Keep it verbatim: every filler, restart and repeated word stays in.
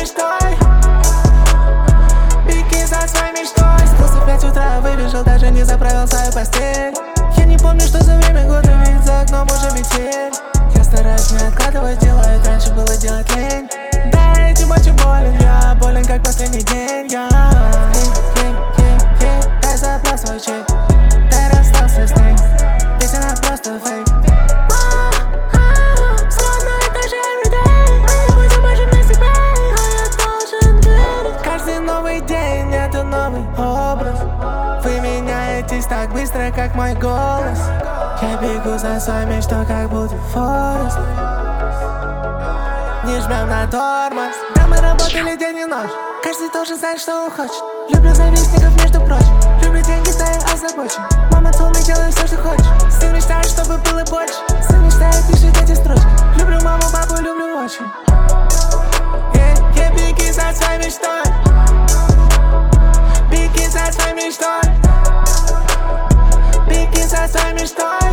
мечтой. Беги за своей мечтой. Проснулся в пять утра, выбежал, даже не заправил свою постель. Я не помню, что за время года, ведь за окном уже метель. Я стараюсь не откладывать, делаю, раньше было делать лень. Да, этим очень болен, я болен как последний день. Я дай забрал свой чек, дай расстался с ней, ведь она просто фейк. Каждый новый день это новый образ. Вы меняетесь так быстро, как мой голос. Я бегу за своей мечтой, как будто Форест. Не жмем на тормоз. Да, мы работали день и ночь. Каждый должен знать, что он хочет. Люблю завистников, между прочим. Люблю деньги, да я озабочен. Мама, целуй, делай все, что хочешь. Сын мечтает, чтобы было больше. Сын мечтает, пишет эти строчки. Люблю маму, папу, люблю очень. Yeah, yeah, беги за своей мечтой. Беги за своей мечтой. Беги за своей мечтой.